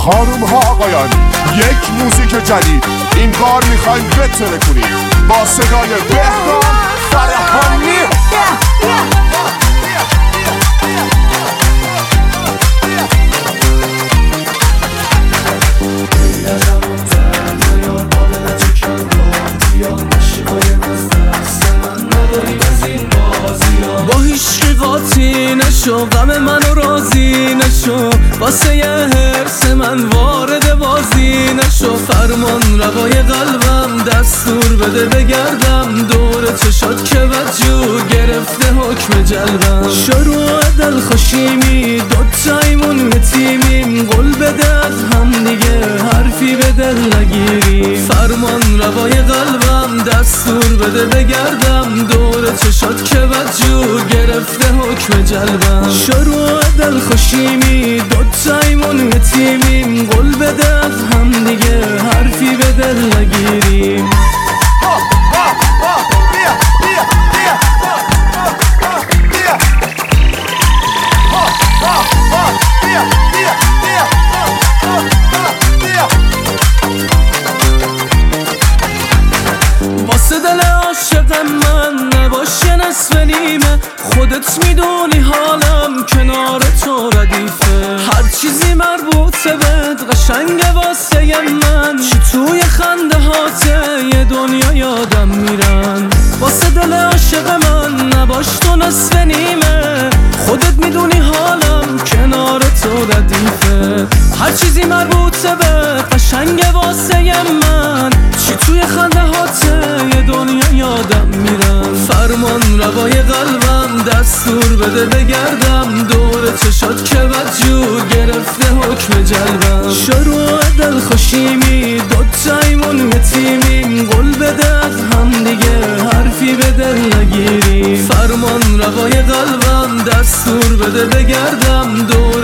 خانوم ها آقایان، یک موزیک جدید این بار میخوایم بتره کنیم با صدای بهرام فرهانی. با هیچ قاطی نشو، غم منو راضی نشو، واسه یه حرس من وارد بازی نشو. فرمان روای قلبم دستور بده بگردم دور چشات که بدجور گرفته حکم جلبم. شروع دلخوشیمی دوتایمون یتیمیم، قول بده از هم دیگه حرفی به دل نگیریم. فرمان روای قلبم دستور بده بگردم دور چشات که بدجور گرفته حکم جلبم. شروع دلخوشیمی دوتایمون یتیمیم، قول بده از هم دیگه حرفی به دل نگیریم. واسه دل عاشق من نباشه نصف نیمه، خودت میدونی حالم کنار تو ردیفه. هر چیزی مربوطه بهت قشنگه واسه من، چی توی خنده هاته یه دنیا یادم میرن. واسه دل عاشق من نباش تو نصف نیمه، خودت میدونی حالم کنار تو ردیفه. هر چیزی مربوطه بهت قشنگه واسه من، چی توی خنده هاته یه دنیا یادم میرن. فرمان روای قلبم دستور بده بگردم دور چشات که بدجور گرفته حکم جلبم. شروع دلخوشیمی دوتایمون یتیمیم، قول بده از هم دیگه حرفی به دل نگیریم. فرمان روای قلبم دستور بده بگردم دور